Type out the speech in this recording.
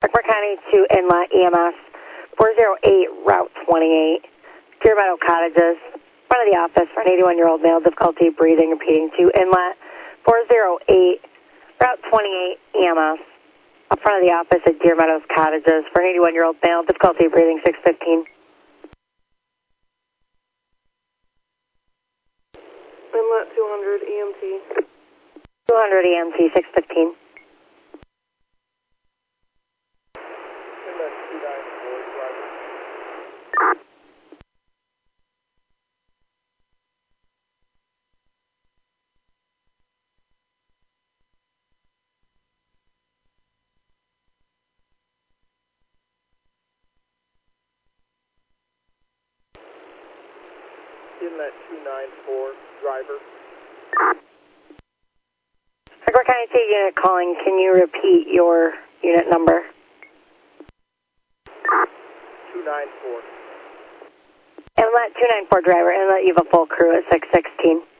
Beckman County to Inlet EMS 408 Route 28, Deer Meadow Cottages, front of the office for an 81-year-old male, difficulty breathing, repeating to Inlet 408 Route 28 EMS, up front of the office at Deer Meadows Cottages for an 81-year-old male, difficulty breathing, 615. Inlet 200 EMT. 200 EMT, 615. Inlet 294, driver. Inlet 294, driver. Beckman County to unit calling, can you repeat your unit number? 294. Inlet 294 driver, Inlet you have a full crew at 616.